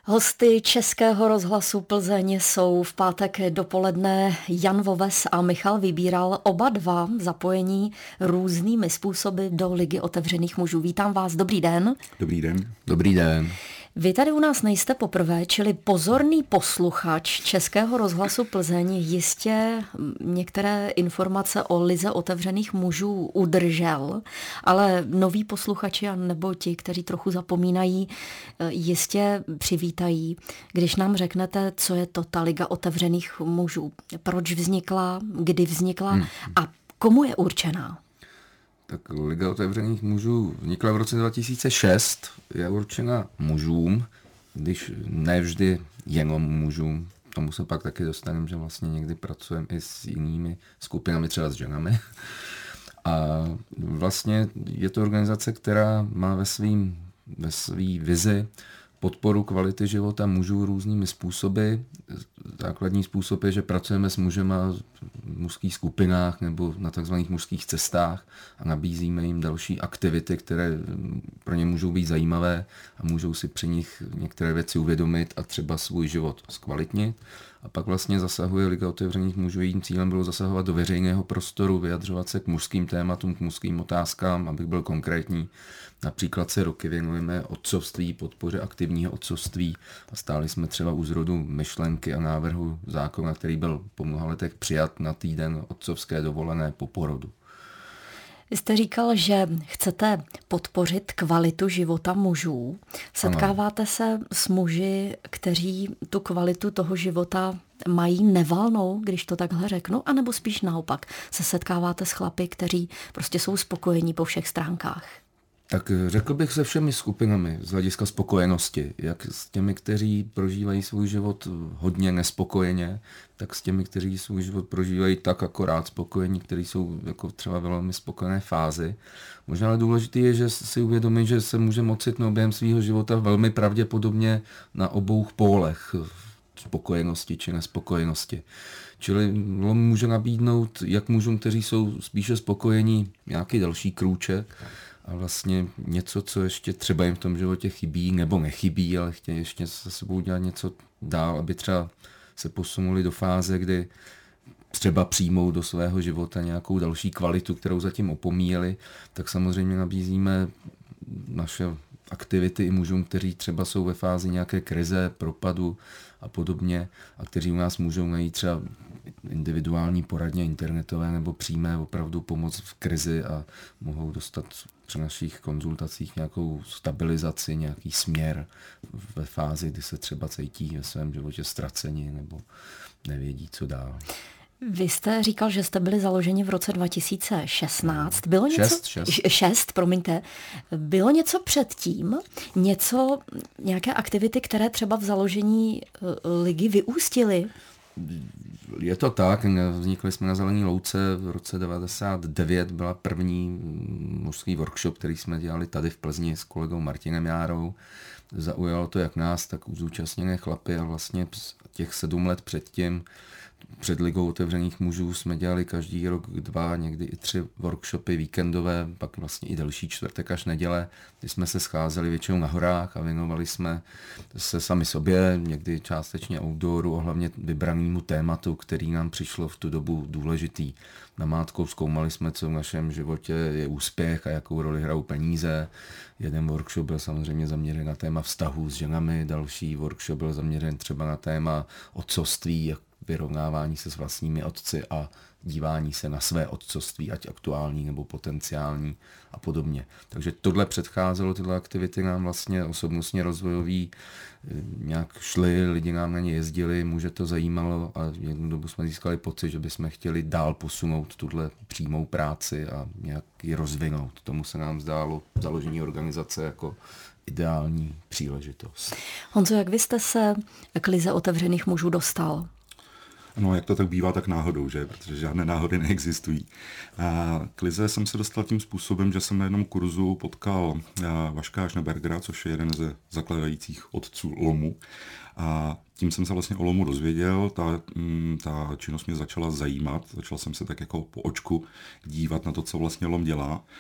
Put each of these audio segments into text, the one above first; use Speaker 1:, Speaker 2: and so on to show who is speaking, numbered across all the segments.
Speaker 1: Hosty Českého rozhlasu Plzeň jsou v pátek dopoledne Jan Voves a Michal Vybíral, oba dva zapojení různými způsoby do Ligy otevřených mužů. Vítám vás, dobrý den.
Speaker 2: Dobrý den.
Speaker 3: Dobrý den.
Speaker 1: Vy tady u nás nejste poprvé, čili pozorný posluchač Českého rozhlasu Plzeň jistě některé informace o Lize otevřených mužů udržel, ale noví posluchači a nebo ti, kteří trochu zapomínají, jistě přivítají, když nám řeknete, co je to ta Liga otevřených mužů, proč vznikla, kdy vznikla a komu je určená.
Speaker 3: Tak Liga otevřených mužů vznikla v roce 2006, je určena mužům, když ne vždy jenom mužům. Tomu se pak taky dostaneme, že vlastně někdy pracujeme i s jinými skupinami, třeba s ženami. A vlastně je to organizace, která má ve svý vizi podporu kvality života mužů různými způsoby. Základní způsob je, že pracujeme s mužema v mužských skupinách nebo na takzvaných mužských cestách a nabízíme jim další aktivity, které pro ně můžou být zajímavé a můžou si při nich některé věci uvědomit a třeba svůj život zkvalitnit. A pak vlastně zasahuje Liga otevřených mužů. Jejím cílem bylo zasahovat do veřejného prostoru, vyjadřovat se k mužským tématům, k mužským otázkám, abych byl konkrétní. Například se roky věnujeme otcovství, podpoře aktivního otcovství a stáli jsme třeba u zrodu myšlenky a návrhu zákona, který byl po mnoha letech přijat na týden otcovské dovolené po porodu.
Speaker 1: Vy jste říkal, že chcete podpořit kvalitu života mužů. Setkáváte se s muži, kteří tu kvalitu toho života mají nevalnou, když to takhle řeknu, anebo spíš naopak se setkáváte s chlapy, kteří prostě jsou spokojení po všech stránkách?
Speaker 3: Tak řekl bych se všemi skupinami z hlediska spokojenosti, jak s těmi, kteří prožívají svůj život hodně nespokojeně, tak s těmi, kteří svůj život prožívají tak akorát spokojení, kteří jsou jako třeba ve velmi spokojené fázi. Možná ale důležité je, že si uvědomit, že se můžeme ocitnout během svého života velmi pravděpodobně na obou pólech spokojenosti či nespokojenosti. Čili může nabídnout jak mužům, kteří jsou spíše spokojení, nějaký další krůček, a vlastně něco, co ještě třeba jim v tom životě chybí nebo nechybí, ale chtějí ještě se sebou dělat něco dál, aby třeba se posunuli do fáze, kdy třeba přijmou do svého života nějakou další kvalitu, kterou zatím opomíjeli, tak samozřejmě nabízíme naše aktivity i mužům, kteří třeba jsou ve fázi nějaké krize, propadu a podobně a kteří u nás můžou najít třeba individuální poradně internetové nebo přímé opravdu pomoc v krizi a mohou dostat při našich konzultacích nějakou stabilizaci, nějaký směr ve fázi, kdy se třeba cítí ve svém životě ztraceni nebo nevědí, co dál.
Speaker 1: Vy jste říkal, že jste byli založeni v roce 2016. Bylo něco? Šest, promiňte. Bylo něco předtím? Nějaké aktivity, které třeba v založení ligy vyústily?
Speaker 3: Je to tak, vznikli jsme na Zelené louce, v roce 1999 byla první mužský workshop, který jsme dělali tady v Plzni s kolegou Martinem Járou. Zaujalo to jak nás, tak zúčastněné chlapy a vlastně těch 7 let předtím před Ligou otevřených mužů jsme dělali každý rok 2, někdy i 3 workshopy víkendové, pak vlastně i další čtvrtek až neděle, kdy jsme se scházeli většinou na horách a věnovali jsme se sami sobě, někdy částečně outdooru a hlavně vybranému tématu, který nám přišlo v tu dobu důležitý. Namátkou zkoumali jsme, co v našem životě je úspěch a jakou roli hrajou peníze. Jeden workshop byl samozřejmě zaměřen na téma vztahů s ženami, další workshop byl zaměřen třeba na téma otcovství, vyrovnávání se s vlastními otci a dívání se na své otcovství, ať aktuální nebo potenciální a podobně. Takže tohle předcházelo, tyhle aktivity nám vlastně osobnostně rozvojový nějak šly, lidi nám na ně jezdili, muže to zajímalo a jednu dobu jsme získali pocit, že bychom chtěli dál posunout tuhle přímou práci a nějak ji rozvinout. Tomu se nám zdálo založení organizace jako ideální příležitost.
Speaker 1: Honzo, jak vy jste se k Lize otevřených mužů dostal?
Speaker 2: No, jak to tak bývá, tak náhodou, že? Protože žádné náhody neexistují. A k Lize jsem se dostal tím způsobem, že jsem na jednom kurzu potkal Vaška Schnebergera, což je jeden ze zakladajících otců LOMu. A tím jsem se vlastně o LOMu dozvěděl, ta činnost mě začala zajímat, začal jsem se tak jako po očku dívat na to, co vlastně LOM dělá.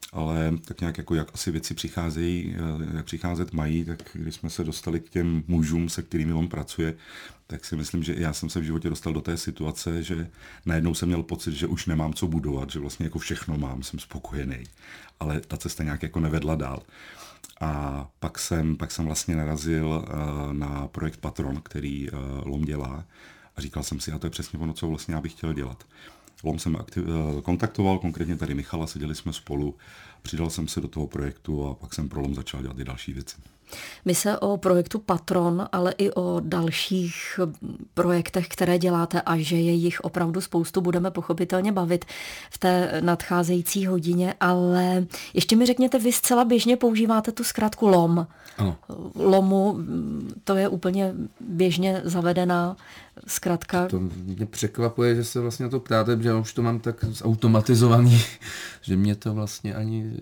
Speaker 2: ale tak nějak jako jak asi věci přicházejí, jak přicházet mají, tak když jsme se dostali k těm mužům, se kterými on pracuje, tak si myslím, že já jsem se v životě dostal do té situace, že najednou jsem měl pocit, že už nemám co budovat, že vlastně jako všechno mám, jsem spokojený, ale ta cesta nějak jako nevedla dál. A pak jsem vlastně narazil na projekt Patron, který LOM dělá, a říkal jsem si, a to je přesně ono, co vlastně já bych chtěl dělat. LOM jsem kontaktoval, konkrétně tady Michala, seděli jsme spolu, přidal jsem se do toho projektu a pak jsem pro LOM začal dělat i další věci.
Speaker 1: My se o projektu Patron, ale i o dalších projektech, které děláte, a že je jich opravdu spoustu, budeme pochopitelně bavit v té nadcházející hodině, ale ještě mi řekněte, vy zcela běžně používáte tu zkratku LOM.
Speaker 3: Ano.
Speaker 1: LOMu, to je úplně běžně zavedená zkratka.
Speaker 3: To mě překvapuje, že se vlastně na to ptáte, že už to mám tak zautomatizovaný, že mě to vlastně ani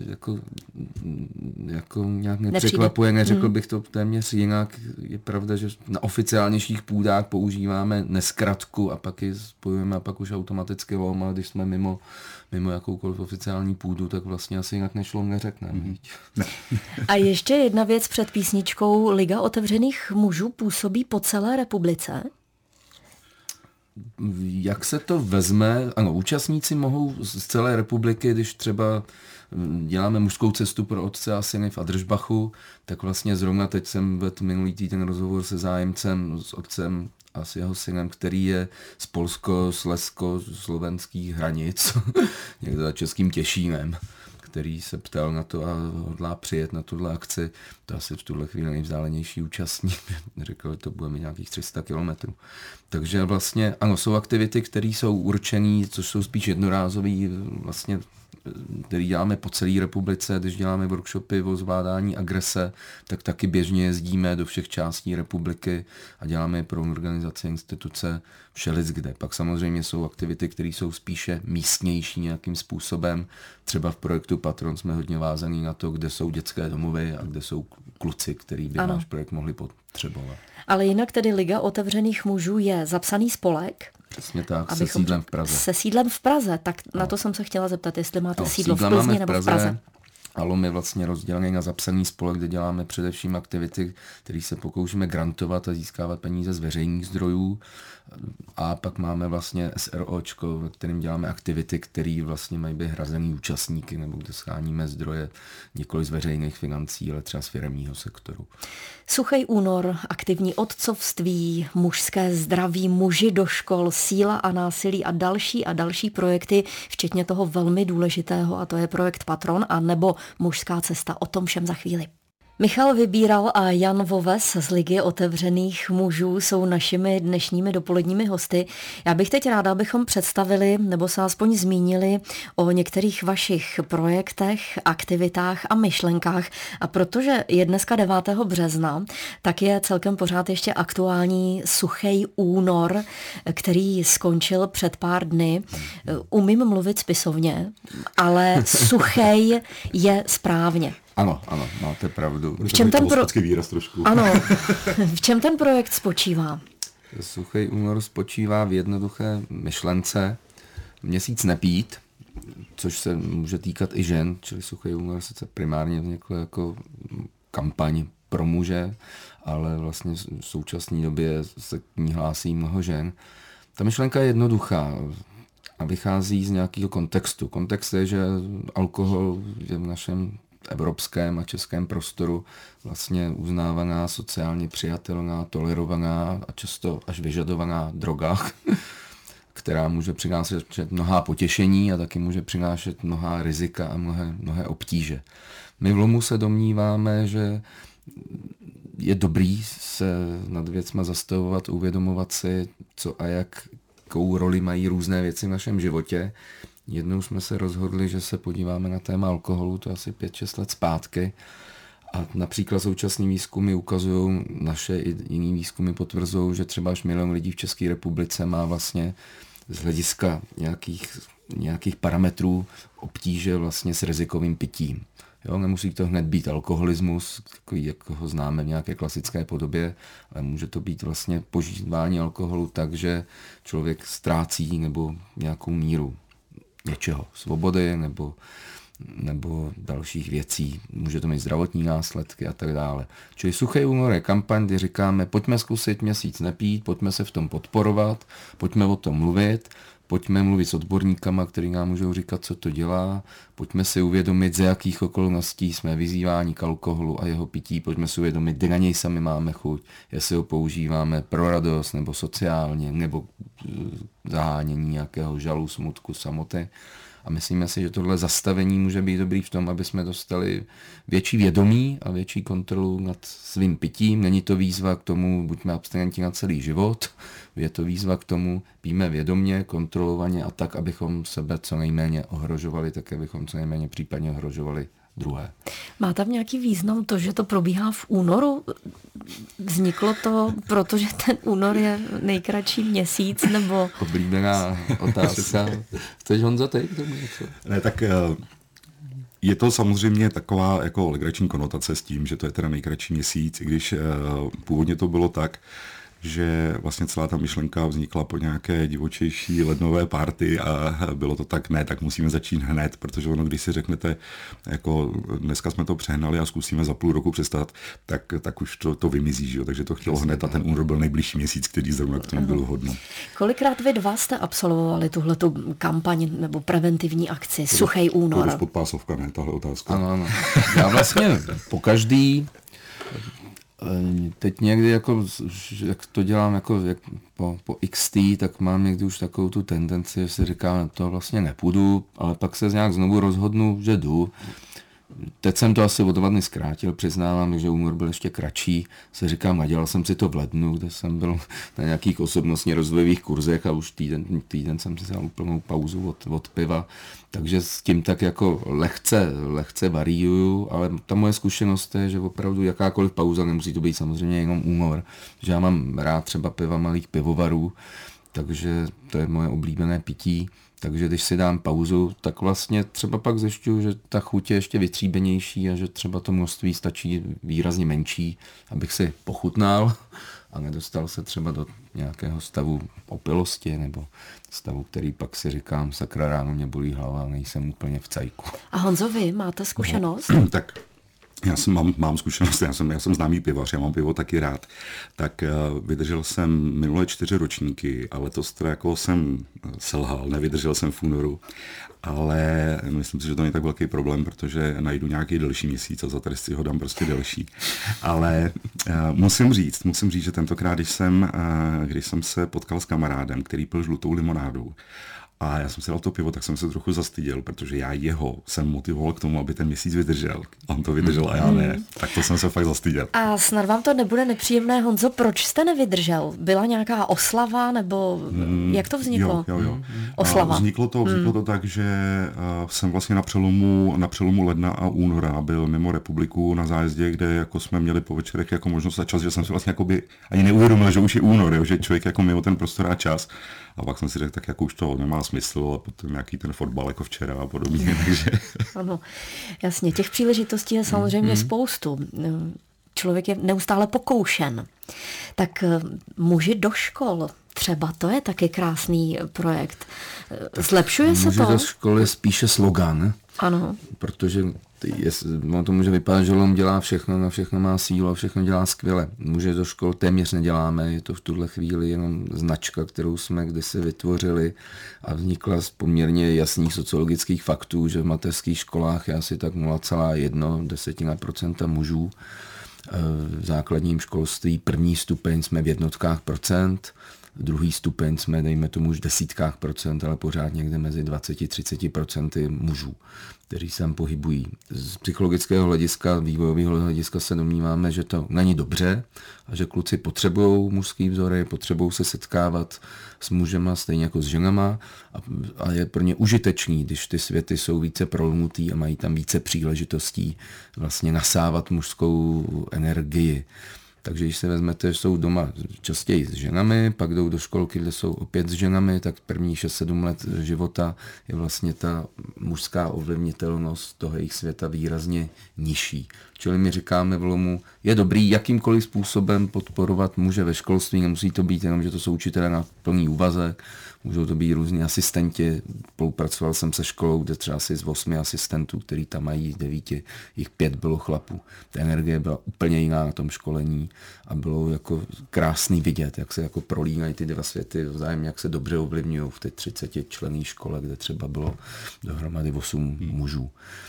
Speaker 3: jako nějak nepřekvapuje, neřekl bych to téměř jinak. Je pravda, že na oficiálnějších půdách používáme neskratku a pak ji spojujeme a pak už automaticky LOM, a když jsme mimo jakoukoliv oficiální půdu, tak vlastně asi jinak než LOM neřekneme.
Speaker 1: A ještě jedna věc před písničkou. Liga otevřených mužů působí po celé republice?
Speaker 3: Jak se to vezme? Ano, účastníci mohou z celé republiky, když třeba děláme mužskou cestu pro otce a syny v Adržbachu, tak vlastně zrovna teď jsem vedl minulý týden rozhovor se zájemcem, s otcem a s jeho synem, který je z polsko-slezsko-slovenských hranic, někde za Českým Těšínem, který se ptal na to a hodlá přijet na tuhle akci. To asi v tuhle chvíli nejvzdálenější účastník. Řekl, že to bude mít nějakých 300 kilometrů. Takže vlastně, ano, jsou aktivity, které jsou určené, což jsou spíš jednorázový, vlastně, který děláme po celé republice. Když děláme workshopy o zvládání agrese, tak taky běžně jezdíme do všech částí republiky a děláme je pro organizace, instituce, všelickde. Pak samozřejmě jsou aktivity, které jsou spíše místnější nějakým způsobem. Třeba v projektu Patron jsme hodně vázaní na to, kde jsou dětské domovy a kde jsou kluci, který by náš projekt mohli potřebovat.
Speaker 1: Ale jinak tedy Liga otevřených mužů je zapsaný spolek.
Speaker 3: Přesně tak, se sídlem v Praze.
Speaker 1: Se sídlem v Praze, tak na to jsem se chtěla zeptat, jestli máte sídlo v Plzni nebo v Praze.
Speaker 3: A LOM je vlastně rozdělený na zapsaný spolek, kde děláme především aktivity, které se pokoušíme grantovat a získávat peníze z veřejných zdrojů. A pak máme vlastně SROčko, ve kterém děláme aktivity, které vlastně mají být hrazený účastníky, nebo kde scháníme zdroje nikoli z veřejných financí, ale třeba z firemního sektoru.
Speaker 1: Suchý únor, aktivní otcovství, mužské zdraví, muži do škol, síla a násilí a další projekty, včetně toho velmi důležitého, a to je projekt Patron a nebo Mužská cesta. O tom všem za chvíli. Michal Vybíral a Jan Voves z Ligy otevřených mužů jsou našimi dnešními dopoledními hosty. Já bych teď ráda, abychom představili nebo se aspoň zmínili o některých vašich projektech, aktivitách a myšlenkách. A protože je dneska 9. března, tak je celkem pořád ještě aktuální suchý únor, který skončil před pár dny. Umím mluvit spisovně, ale suchý je správně.
Speaker 3: Ano, máte pravdu.
Speaker 1: V čem ten
Speaker 2: výraz trošku.
Speaker 1: Ano. V čem ten projekt spočívá?
Speaker 3: Suchý únor spočívá v jednoduché myšlence měsíc nepít, což se může týkat i žen, čili Suchý únor sice primárně vznikl jako kampaň pro muže, ale vlastně v současné době se k ní hlásí mnoho žen. Ta myšlenka je jednoduchá a vychází z nějakého kontextu. Kontext je, že alkohol je v našem evropském a českém prostoru vlastně uznávaná, sociálně přijatelná, tolerovaná a často až vyžadovaná droga, která může přinášet mnohá potěšení a taky může přinášet mnohá rizika a mnohé obtíže. My v LOMu se domníváme, že je dobrý se nad věcma zastavovat, uvědomovat si, co a jakou roli mají různé věci v našem životě. Jednou jsme se rozhodli, že se podíváme na téma alkoholu, to asi 5-6 let zpátky. A například současný výzkumy ukazují, naše i jiný výzkumy potvrzují, že třeba až 1 milion lidí v České republice má vlastně z hlediska nějakých parametrů obtíže vlastně s rizikovým pitím. Jo, nemusí to hned být alkoholismus, takový, jak ho známe v nějaké klasické podobě, ale může to být vlastně požívání alkoholu tak, že člověk ztrácí nebo nějakou míru něčeho, svobody nebo dalších věcí. Může to mít zdravotní následky a tak dále. Čili Suchý únor je kampaň, kdy říkáme, pojďme zkusit měsíc nepít, pojďme se v tom podporovat, pojďme o tom mluvit, pojďme mluvit s odborníkama, kteří nám můžou říkat, co to dělá, pojďme si uvědomit, za jakých okolností jsme vyzýváni k alkoholu a jeho pití, pojďme si uvědomit, kdy na něj sami máme chuť, jestli ho používáme pro radost nebo sociálně, nebo zahánění nějakého žalu, smutku, samoty. A myslíme si, že tohle zastavení může být dobrý v tom, aby jsme dostali větší vědomí a větší kontrolu nad svým pitím. Není to výzva k tomu, buďme abstinenti na celý život, je to výzva k tomu, pijme vědomě, kontrolovaně a tak, abychom sebe co nejméně ohrožovali, tak abychom co nejméně případně ohrožovali druhé.
Speaker 1: Má tam nějaký význam to, že to probíhá v únoru? Vzniklo to, protože ten únor je nejkratší měsíc, nebo...
Speaker 3: Oblíbená otázka. Chceš, Honzo, teď k tomu něco?
Speaker 2: Ne, tak je to samozřejmě taková jako legrační konotace s tím, že to je teda nejkratší měsíc, i když původně to bylo tak, že vlastně celá ta myšlenka vznikla po nějaké divočejší lednové party a bylo to tak, ne, tak musíme začít hned, protože ono, když si řeknete, jako dneska jsme to přehnali a zkusíme za půl roku přestat, tak už to vymizí, že jo? Takže to chtělo hned a ten únor byl nejbližší měsíc, který zrovna k tomu byl hodno.
Speaker 1: Kolikrát vy dva jste absolvovali tuhletu kampaň nebo preventivní akci Suchý únor?
Speaker 2: To je podpásovka, ne, tahle otázka.
Speaker 3: Ano. Já vlastně po každý teď někdy, jako, jak to dělám jako, po XT, tak mám někdy už takovou tu tendenci, že si říkám, to vlastně nepůjdu, ale pak se nějak znovu rozhodnu, že jdu. Teď jsem to asi o 2 dny zkrátil, přiznávám, že únor byl ještě kratší. Se říkám, a dělal jsem si to v lednu, kde jsem byl na nějakých osobnostně rozvojových kurzech a už týden jsem si dal úplnou pauzu od piva. Takže s tím tak jako lehce variuju, ale ta moje zkušenost je, že opravdu jakákoliv pauza, nemusí to být samozřejmě jenom únor, že já mám rád třeba piva malých pivovarů, takže to je moje oblíbené pití. Takže když si dám pauzu, tak vlastně třeba pak zjišťuju, že ta chuť je ještě vytříbenější a že třeba to množství stačí výrazně menší, abych si pochutnal a nedostal se třeba do nějakého stavu opilosti nebo stavu, který pak si říkám, sakra, ráno mě bolí hlava, nejsem úplně v cajku.
Speaker 1: A Honzo, vy máte zkušenost?
Speaker 2: Tak já mám zkušenost, já jsem známý pivař, já mám pivo taky rád. Tak vydržel jsem minulé 4 ročníky, ale letos teda jako jsem selhal, nevydržel jsem v únoru. Ale myslím si, že to není tak velký problém, protože najdu nějaký delší měsíc a za tady si ho dám prostě delší. Ale musím říct, že tentokrát, když jsem se potkal s kamarádem, který pil žlutou limonádou, a já jsem si dal to pivo, tak jsem se trochu zastyděl, protože já jsem motivoval k tomu, aby ten měsíc vydržel. On to vydržel a já ne. Tak to jsem se fakt zastyděl. A
Speaker 1: snad vám to nebude nepříjemné, Honzo, proč jste nevydržel? Byla nějaká oslava, nebo jak to vzniklo?
Speaker 2: Jo.
Speaker 1: Oslava.
Speaker 2: Vzniklo to tak, že jsem vlastně na přelomu ledna a února byl mimo republiku na zájezdě, kde jako jsme měli po večerech jako možnost a čas, že jsem si vlastně jakoby ani neuvědomil, že už je únor, jo, že člověk jako mimo ten prostor a čas. A pak jsem si řekl, tak jako už to nemá smysl a potom nějaký ten fotbal jako včera a podobně. Takže...
Speaker 1: Ano, jasně, těch příležitostí je samozřejmě spoustu. Člověk je neustále pokoušen. Tak muži do škol, třeba to je taky krásný projekt. Zlepšuje se to?
Speaker 3: Muži do škol je spíše slogan.
Speaker 1: Ano.
Speaker 3: Protože to může vypadat, že LOM dělá všechno, na všechno má sílu a všechno dělá skvěle. Muže do škol téměř neděláme, je to v tuhle chvíli jenom značka, kterou jsme kdysi vytvořili a vznikla z poměrně jasných sociologických faktů, že v mateřských školách je asi tak 0,1% mužů. V základním školství první stupeň jsme v jednotkách procent, druhý stupeň jsme, dejme tomu, už v desítkách procent, ale pořád někde mezi 20-30% mužů, kteří se tam pohybují. Z psychologického hlediska, vývojového hlediska se domníváme, že to není dobře a že kluci potřebují mužský vzory, potřebují se setkávat s mužema stejně jako s ženama a je pro ně užitečný, když ty světy jsou více prolnutý a mají tam více příležitostí vlastně nasávat mužskou energii. Takže když se vezmete, že jsou doma častěji s ženami, pak jdou do školky, kde jsou opět s ženami, tak první 6-7 let života je vlastně ta mužská ovlivnitelnost toho jejich světa výrazně nižší. Čili my říkáme v Lomu, je dobrý jakýmkoliv způsobem podporovat muže ve školství, nemusí to být jenom, že to jsou učitelé na plný úvazek, můžou to být různí asistenti. Spolupracoval jsem se školou, kde třeba asi z 8 asistentů, který tam mají 9, jich 5 bylo chlapů. Ta energie byla úplně jiná na tom školení a bylo jako krásný vidět, jak se jako prolínají ty dva světy vzájemně, jak se dobře ovlivňují v té 30členné škole, kde třeba bylo dohromady 8 mužů.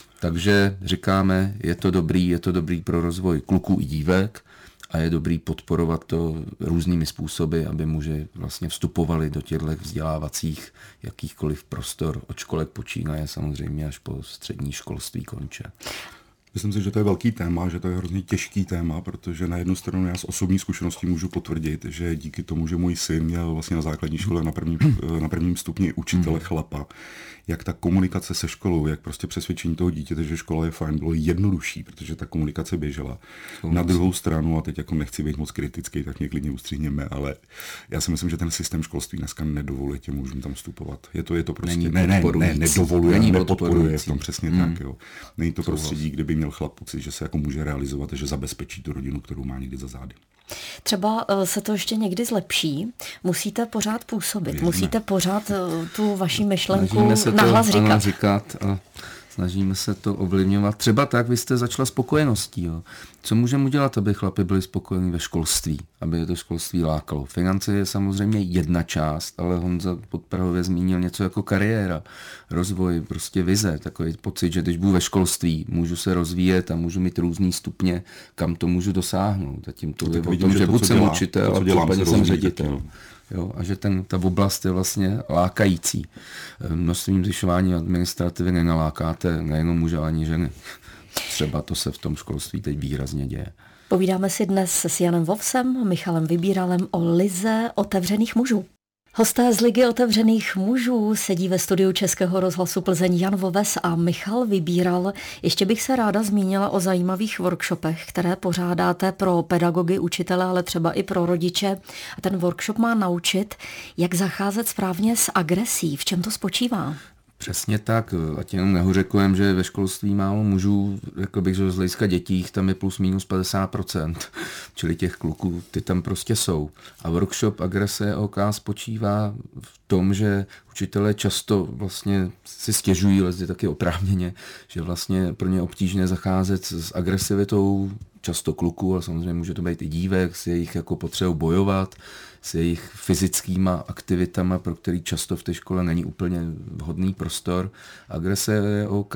Speaker 3: Takže říkáme, je to dobrý pro rozvoj kluků i dívek a je dobrý podporovat to různými způsoby, aby muži vlastně vstupovali do těchto vzdělávacích jakýchkoliv prostor od školek počínaje samozřejmě až po střední školství konče.
Speaker 2: Myslím si, že to je velký téma, že to je hrozně těžký téma, protože na jednu stranu já z osobní zkušenosti můžu potvrdit, že díky tomu, že můj syn měl vlastně na základní škole na prvním stupni učitele chlapa, jak ta komunikace se školou, jak prostě přesvědčení toho dítěte, že škola je fajn, bylo jednodušší, protože ta komunikace běžela. Na druhou stranu, a teď jako nechci být moc kritický, tak mě klidně ustřihněme, ale já si myslím, že ten systém školství dneska nedovoluje těm mužům tam vstupovat. Je to prostě nedovoluje, nepodporuje v tom přesně tak, jo. Není to prostředí, kdyby měl chlap pocit, že se jako může realizovat a že zabezpečí tu rodinu, kterou má někdy za zády.
Speaker 1: Třeba se to ještě někdy zlepší, musíte pořád musíte pořád tu vaši myšlenku nahlas
Speaker 3: říkat. Snažíme se to ovlivňovat. Třeba tak, vy jste začala spokojeností. Jo. Co můžeme udělat, aby chlapi byli spokojení ve školství, aby je to školství lákalo? Finance je samozřejmě jedna část, ale Honza Podprahově zmínil něco jako kariéra, rozvoj, prostě vize, takový pocit, že když budu ve školství, můžu se rozvíjet a můžu mít různý stupně, kam to můžu dosáhnout. Zatím to je o tom, že buď jsem učitel, a případně jsem ředitel. Jo, a že ta oblast je vlastně lákající. Množstvím zvyšování administrativy nenalákáte nejenom muže, ani ženy. Třeba to se v tom školství teď výrazně děje.
Speaker 1: Povídáme si dnes s Janem Vovsem, Michalem Vybíralem o lize otevřených mužů. Hosté z Ligy otevřených mužů sedí ve studiu Českého rozhlasu Plzeň Jan Voves a Michal Vybíral. Ještě bych se ráda zmínila o zajímavých workshopech, které pořádáte pro pedagogy, učitele, ale třeba i pro rodiče. A ten workshop má naučit, jak zacházet správně s agresí. V čem to spočívá?
Speaker 3: Přesně tak, ať jenom nehořekujeme, že ve školství málo mužů, řekl bych, že z hlediska dětí tam je plus minus 50%, čili těch kluků, ty tam prostě jsou. A workshop agrese OK spočívá v tom, že učitelé často vlastně si stěžují, ale taky oprávněně, že vlastně pro ně obtížné zacházet s agresivitou často kluků, ale samozřejmě může to být i dívek, s jejich jako potřebou bojovat, s jejich fyzickýma aktivitama, pro který často v té škole není úplně vhodný prostor. Agrese OK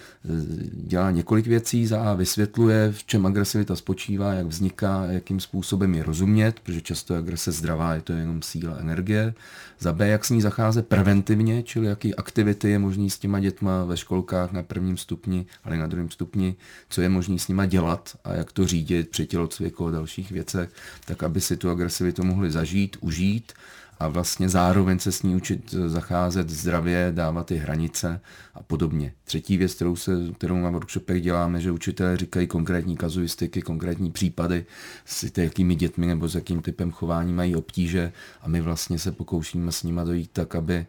Speaker 3: dělá několik věcí, za A vysvětluje, v čem agresivita spočívá, jak vzniká, jakým způsobem je rozumět, protože často je agrese zdravá, je to jenom síla, energie. Za B, jak s ní zacházet preventivně, čili jaký aktivity je možný s těma dětma ve školkách na prvním stupni, ale na druhém stupni, co je možný s nima dělat a jak to řídit při tělocviku a dalších věcech, tak aby si tu agresivitu mohli zažít, užít a vlastně zároveň se s ní učit zacházet zdravě, dávat ty hranice a podobně. Třetí věc, kterou na workshopech děláme, že učitelé říkají konkrétní kazuistiky, konkrétní případy, s jakými dětmi nebo s jakým typem chování mají obtíže a my vlastně se pokoušíme s nima dojít tak, aby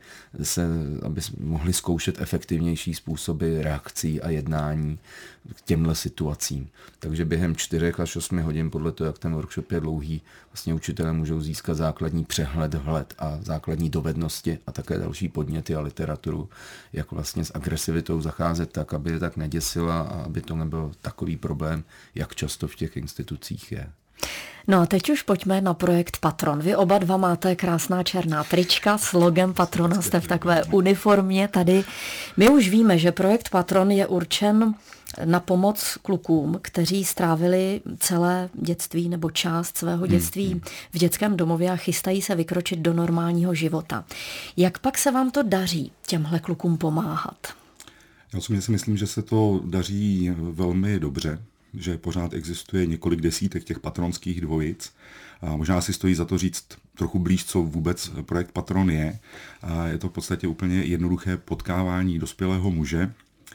Speaker 3: mohli zkoušet efektivnější způsoby reakcí a jednání k těmhle situacím. Takže během 4 až 8 hodin, podle toho, jak ten workshop je dlouhý, vlastně učitelé můžou získat základní přehled, vhled a základní dovednosti a také další podněty a literaturu, jak vlastně s agresivitou zacházet tak, aby je tak neděsila a aby to nebyl takový problém, jak často v těch institucích je.
Speaker 1: No a teď už pojďme na projekt Patron. Vy oba dva máte krásná černá trička s logem Patrona, jste v takové uniformě tady. My už víme, že projekt Patron je určen na pomoc klukům, kteří strávili celé dětství nebo část svého dětství v dětském domově a chystají se vykročit do normálního života. Jak pak se vám to daří těmhle klukům pomáhat?
Speaker 2: Já si myslím, že se to daří velmi dobře, že pořád existuje několik desítek těch patronských dvojic. A možná si stojí za to říct trochu blíž, co vůbec projekt Patron je. A je to v podstatě úplně jednoduché potkávání dospělého muže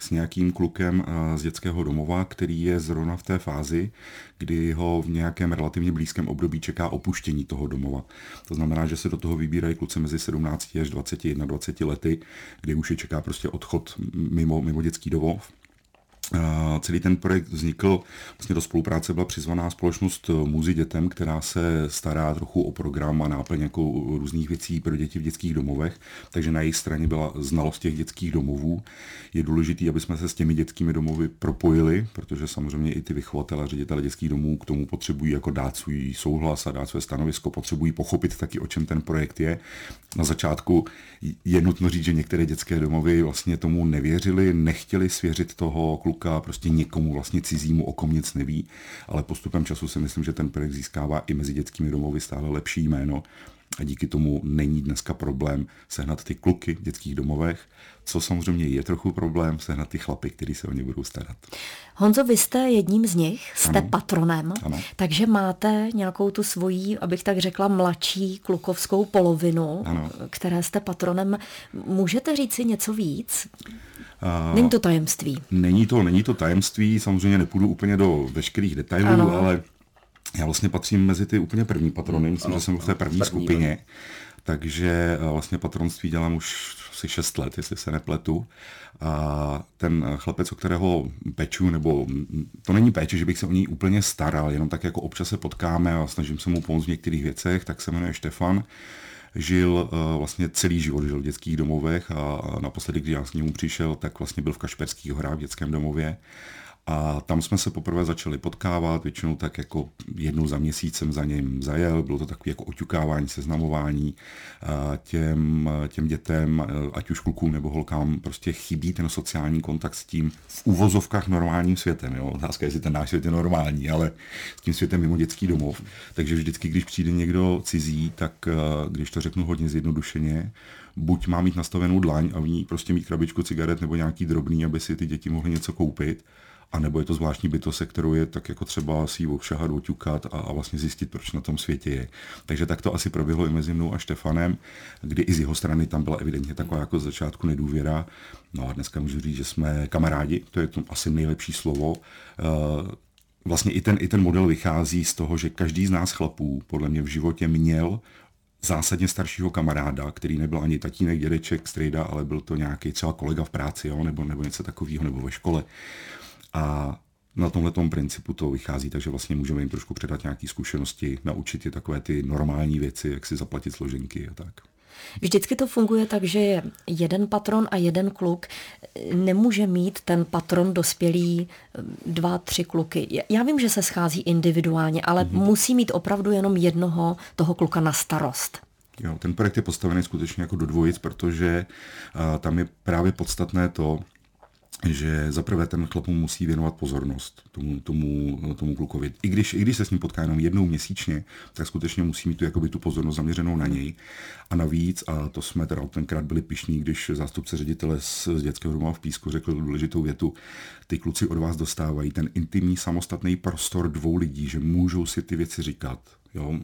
Speaker 2: s nějakým klukem z dětského domova, který je zrovna v té fázi, kdy ho v nějakém relativně blízkém období čeká opuštění toho domova. To znamená, že se do toho vybírají kluci mezi 17 až 21, 20 lety, kdy už je čeká prostě odchod mimo dětský domov. Celý ten projekt vznikl, vlastně do spolupráce byla přizvaná společnost Muzy dětem, která se stará trochu o program a náplň jako různých věcí pro děti v dětských domovech, takže na jejich straně byla znalost těch dětských domovů. Je důležité, aby jsme se s těmi dětskými domovy propojili, protože samozřejmě i ty vychovatelé a ředitele dětských domů k tomu potřebují jako dát svůj souhlas a dát své stanovisko, potřebují pochopit taky, o čem ten projekt je. Na začátku je nutno říct, že některé dětské domovy vlastně tomu nevěřili, nechtěli svěřit toho kluka prostě někomu vlastně cizímu, o kom nic neví, ale postupem času si myslím, že ten projekt získává i mezi dětskými domovy stále lepší jméno a díky tomu není dneska problém sehnat ty kluky v dětských domovech, co samozřejmě je trochu problém sehnat ty chlapy, kteří se o ně budou starat.
Speaker 1: Honzo, vy jste jedním z nich, jste ano. patronem,
Speaker 2: ano.
Speaker 1: Takže máte nějakou tu svoji, abych tak řekla, mladší klukovskou polovinu, ano. které jste patronem. Můžete říct si něco víc? Není to tajemství.
Speaker 2: Není to tajemství, samozřejmě nepůjdu úplně do veškerých detailů, ano. Ale já vlastně patřím mezi ty úplně první patrony, myslím, že jsem v té první skupině, takže vlastně patronství dělám už asi 6 let, jestli se nepletu. A ten chlapec, o kterého peču, nebo to není péče, že bych se o něj úplně staral, jenom tak jako občas se potkáme a snažím se mu pomoct v některých věcech, tak se jmenuje Štefan. Žil vlastně celý život žil v dětských domovech a naposledy, když já s ním přišel, tak vlastně byl v Kašperských horách v dětském domově. A tam jsme se poprvé začali potkávat, většinou tak jako jednou za měsíc jsem za něm zajel, bylo to takové jako oťukávání, seznamování. Těm dětem, ať už klukům nebo holkám, prostě chybí ten sociální kontakt s tím v uvozovkách normálním světem. Jo? Otázka je, jestli ten náš svět je normální, ale s tím světem mimo dětský domov. Takže vždycky, když přijde někdo cizí, tak když to řeknu hodně zjednodušeně, buď má mít nastavenou dlaň a v ní prostě mít krabičku cigaret nebo nějaký drobný, aby si ty děti mohly něco koupit, a nebo je to zvláštní bytost, se kterou je tak jako třeba si ji obšahat, oťukat a vlastně zjistit, proč na tom světě je. Takže tak to asi proběhlo i mezi mnou a Štefanem, kdy i z jeho strany tam byla evidentně taková jako z začátku nedůvěra. No a dneska můžu říct, že jsme kamarádi, to je to asi nejlepší slovo. Vlastně i ten model vychází z toho, že každý z nás chlapů podle mě v životě měl zásadně staršího kamaráda, který nebyl ani tatínek, dědeček, strejda, ale byl to nějaký třeba kolega v práci, jo, nebo něco takového, nebo ve škole. A na tomhletom principu to vychází, takže vlastně můžeme jim trošku předat nějaké zkušenosti, naučit je takové ty normální věci, jak si zaplatit složenky a tak.
Speaker 1: Vždycky to funguje tak, že je jeden patron a jeden kluk. Nemůže mít ten patron dospělý 2, 3 kluky. Já vím, že se schází individuálně, ale musí mít opravdu jenom jednoho toho kluka na starost.
Speaker 2: Jo, ten projekt je postavený skutečně jako do dvojic, protože tam je právě podstatné to, že zaprvé ten chlap mu musí věnovat pozornost tomu klukovi. I když se s ním potká jenom jednou měsíčně, tak skutečně musí mít tu pozornost zaměřenou na něj. A navíc, a to jsme teda tenkrát byli pyšní, když zástupce ředitele z dětského domova v Písku řekl důležitou větu, ty kluci od vás dostávají ten intimní samostatný prostor 2 lidí, že můžou si ty věci říkat. Jo,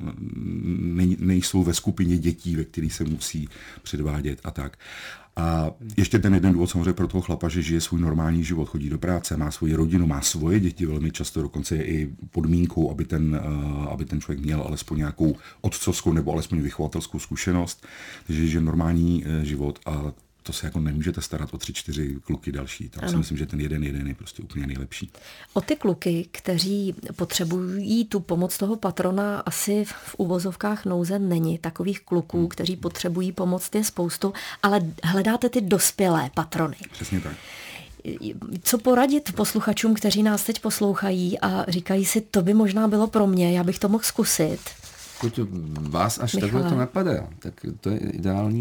Speaker 2: nejsou ve skupině dětí, ve kterých se musí předvádět a tak. A ještě ten jeden důvod samozřejmě pro toho chlapa, že žije svůj normální život, chodí do práce, má svoji rodinu, má svoje děti, velmi často dokonce je i podmínkou, aby ten člověk měl alespoň nějakou otcovskou nebo alespoň vychovatelskou zkušenost, takže žije normální život a to se jako nemůžete starat o 3-4 kluky další. Tam si myslím, že ten jeden je prostě úplně nejlepší.
Speaker 1: O ty kluky, kteří potřebují tu pomoc toho patrona, asi v uvozovkách nouze není. Takových kluků, kteří potřebují pomoc, je spoustu, ale hledáte ty dospělé patrony.
Speaker 2: Přesně tak.
Speaker 1: Co poradit posluchačům, kteří nás teď poslouchají a říkají si, to by možná bylo pro mě, já bych to mohl zkusit.
Speaker 3: Pokud vás až takhle to napadá, tak to je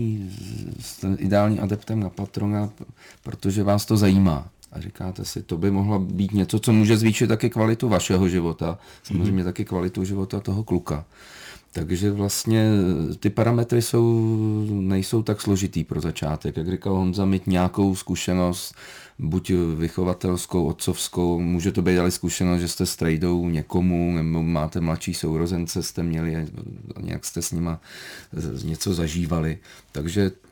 Speaker 3: ideální adeptem na patrona, protože vás to zajímá. A říkáte si, to by mohlo být něco, co může zvýšit taky kvalitu vašeho života, samozřejmě taky kvalitu života toho kluka. Takže vlastně ty parametry nejsou tak složitý pro začátek. Jak říkal Honza, mít nějakou zkušenost, buď vychovatelskou, otcovskou, může to být ale zkušenost, že jste s trejdou někomu, nebo máte mladší sourozence, jste měli, nějak jste s nima něco zažívali. Takže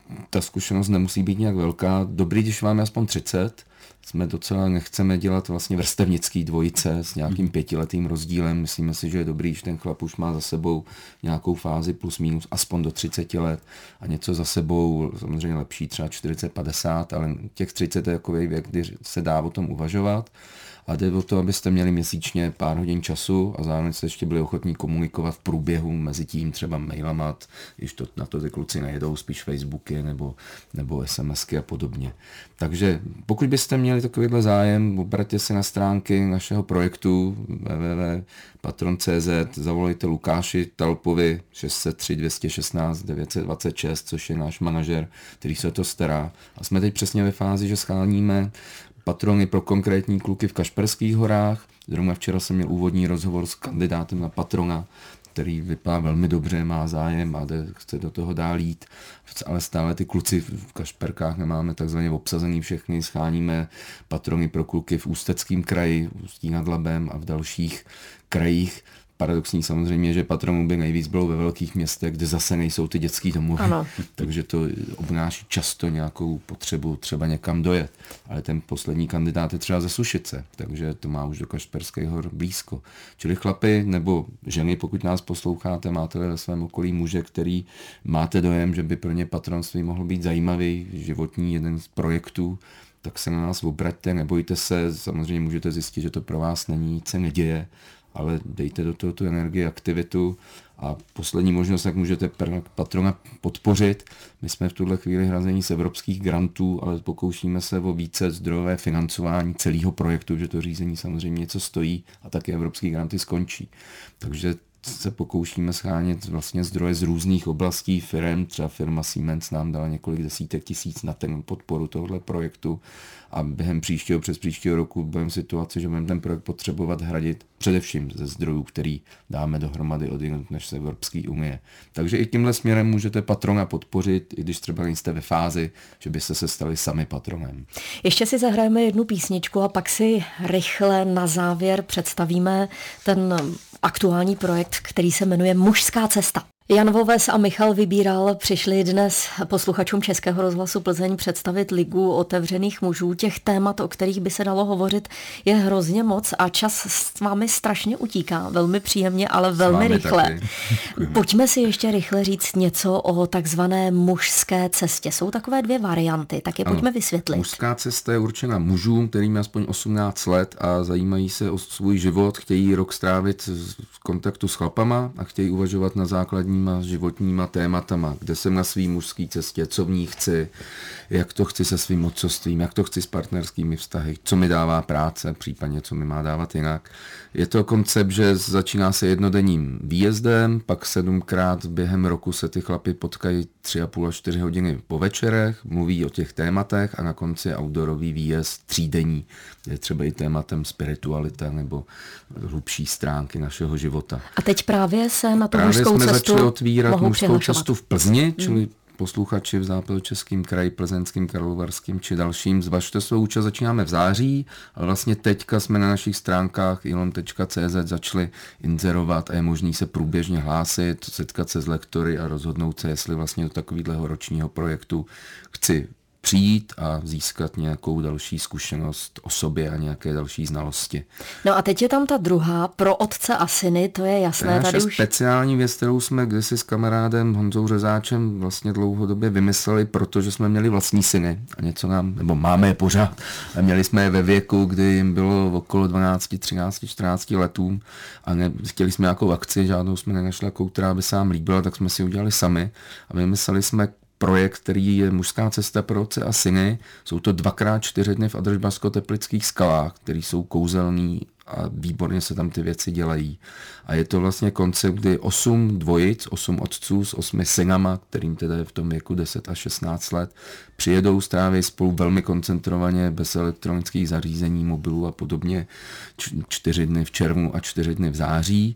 Speaker 3: ta zkušenost nemusí být nějak velká. Dobrý, když máme aspoň 30, jsme docela nechceme dělat vlastně vrstevnický dvojice s nějakým 5letým rozdílem. Myslíme si, že je dobrý, že ten chlap už má za sebou nějakou fázi plus minus aspoň do 30 let a něco za sebou, samozřejmě lepší třeba 40-50, ale těch 30 je takový věk, kdy se dá o tom uvažovat. A jde o to, abyste měli měsíčně pár hodin času a zároveň jste ještě byli ochotní komunikovat v průběhu mezi tím třeba mailama, když to, na to ty kluci nejedou, spíš Facebooky nebo SMSky a podobně. Takže pokud byste měli takovýhle zájem, obraťte se na stránky našeho projektu www.patron.cz, zavolejte Lukáši Talpovi 603 216 926, což je náš manažer, který se o to stará. A jsme teď přesně ve fázi, že scháníme patrony pro konkrétní kluky v Kašperských horách. Zrovna včera jsem měl úvodní rozhovor s kandidátem na patrona, který vypadá velmi dobře, má zájem a chce do toho dál jít. Ale stále ty kluci v Kašperkách nemáme takzvaně obsazený všechny. Scháníme patrony pro kluky v Ústeckém kraji, Ústí nad Labem a v dalších krajích. Paradoxní samozřejmě, že patronů by nejvíc bylo ve velkých městech, kde zase nejsou ty dětský domovy. Ano. Takže to obnáší často nějakou potřebu třeba někam dojet. Ale ten poslední kandidát je třeba ze Sušice, takže to má už do Kašperských hor blízko. Čili chlapi nebo ženy, pokud nás posloucháte, máte ve svém okolí muže, který máte dojem, že by pro ně patronství mohlo být zajímavý, životní jeden z projektů, tak se na nás obraťte, nebojte se, samozřejmě můžete zjistit, že to pro vás není, nic se neděje, ale dejte do toho tu energii, aktivitu a poslední možnost, jak můžete patrona podpořit. My jsme v tuhle chvíli hrazení z evropských grantů, ale pokoušíme se o více zdrojové financování celého projektu, že to řízení samozřejmě něco stojí a taky evropské granty skončí. Takže se pokoušíme schánět vlastně zdroje z různých oblastí firem, třeba firma Siemens nám dala několik desítek tisíc na ten podporu tohoto projektu a během přes příštího roku budeme v situaci, že budeme ten projekt potřebovat hradit především ze zdrojů, který dáme dohromady od jinut než z Evropské unie. Takže i tímhle směrem můžete patrona podpořit, i když třeba nejste ve fázi, že byste se stali sami patronem.
Speaker 1: Ještě si zahrajeme jednu písničku a pak si rychle na závěr představíme ten aktuální projekt, který se jmenuje Mužská cesta. Jan Voves a Michal Vybíral přišli dnes posluchačům Českého rozhlasu Plzeň představit Ligu otevřených mužů. Těch témat, o kterých by se dalo hovořit, je hrozně moc a čas s vámi strašně utíká. Velmi příjemně, ale velmi rychle. Pojďme si ještě rychle říct něco o takzvané mužské cestě. Jsou takové dvě varianty, tak je pojďme vysvětlit.
Speaker 3: Mužská cesta je určena mužům, kterým je aspoň 18 let a zajímají se o svůj život, chtějí rok strávit v kontaktu s chlapama a chtějí uvažovat na základní životníma tématama, kde jsem na svý mužský cestě, co v ní chci, jak to chci se svým otcovstvím, jak to chci s partnerskými vztahy, co mi dává práce, případně co mi má dávat jinak. Je to koncept, že začíná se jednodenním výjezdem, pak 7krát během roku se ty chlapi potkají 3,5 až 4 hodiny po večerech, mluví o těch tématech a na konci outdoorový výjezd 3denní, je třeba i tématem spiritualita nebo hlubší stránky našeho života.
Speaker 1: A teď právě se na tu mužskou cestu
Speaker 3: otvírat mužskou cestu v Plzni, čili posluchači v západočeském kraji, Plzeňském, Karlovarském či dalším. Zvažte svou účast, začínáme v září, ale vlastně teďka jsme na našich stránkách ilon.cz začali inzerovat a je možný se průběžně hlásit, setkat se s lektory a rozhodnout se, jestli vlastně do takového ročního projektu chci přijít a získat nějakou další zkušenost o sobě a nějaké další znalosti.
Speaker 1: No a teď je tam ta druhá, pro otce a syny, to je jasné.
Speaker 3: To je naše speciální věc, kterou jsme kdysi s kamarádem Honzou Řezáčem vlastně dlouhodobě vymysleli, protože jsme měli vlastní syny a něco nám, nebo máme je pořád, a měli jsme je ve věku, kdy jim bylo okolo 12, 13, 14 letům a chtěli jsme nějakou akci, žádnou jsme nenašli, která by se nám líbila, tak jsme si udělali sami a vymysleli jsme projekt, který je Mužská cesta pro otce a syny. Jsou to 2x4 dny v Adržbavsko-Teplických skalách, které jsou kouzelný a výborně se tam ty věci dělají. A je to vlastně koncept, kdy 8 dvojic, 8 otců s 8 synama, kterým teda je v tom věku 10 až 16 let, přijedou, stráví spolu velmi koncentrovaně, bez elektronických zařízení, mobilů a podobně, 4 dny v červnu a 4 dny v září.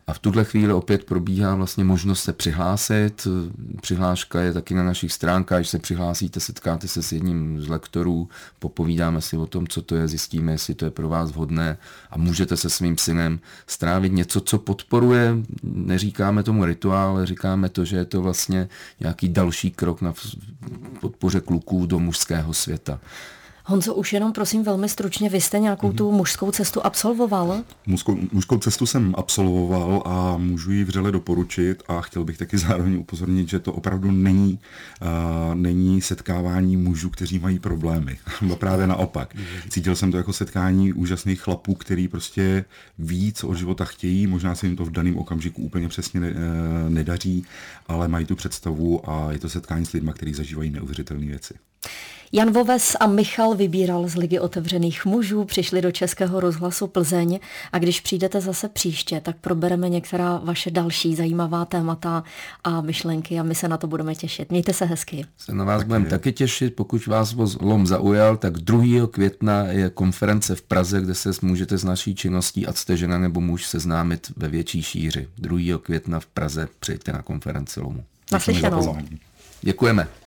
Speaker 3: A v tuhle chvíli opět probíhá vlastně možnost se přihlásit. Přihláška je taky na našich stránkách, když se přihlásíte, setkáte se s jedním z lektorů, popovídáme si o tom, co to je, zjistíme, jestli to je pro vás vhodné a můžete se svým synem strávit něco, co podporuje, neříkáme tomu rituál, ale říkáme to, že je to vlastně nějaký další krok na podpoře kluků do mužského světa.
Speaker 1: Honzo, už jenom prosím velmi stručně, vy jste nějakou tu mužskou cestu absolvoval?
Speaker 2: Mužskou cestu jsem absolvoval a můžu ji vřele doporučit a chtěl bych taky zároveň upozornit, že to opravdu není setkávání mužů, kteří mají problémy. Právě naopak. Cítil jsem to jako setkání úžasných chlapů, který prostě ví, co od života chtějí, možná se jim to v daném okamžiku úplně přesně nedaří, ale mají tu představu a je to setkání s lidmi, kteří zažívají neuvěřitelné věci.
Speaker 1: Jan Voves a Michal Vybíral z Ligy otevřených mužů přišli do Českého rozhlasu Plzeň a když přijdete zase příště, tak probereme některá vaše další zajímavá témata a myšlenky a my se na to budeme těšit. Mějte se hezky.
Speaker 3: Se na vás budeme taky těšit, pokud vás LOM zaujal, tak 2. května je konference v Praze, kde se můžete s naší činností, ať jste žena nebo muž, seznámit ve větší šíři. 2. května v Praze přijďte na konferenci LOMu.
Speaker 1: Naslyšenou.
Speaker 3: Děkujeme.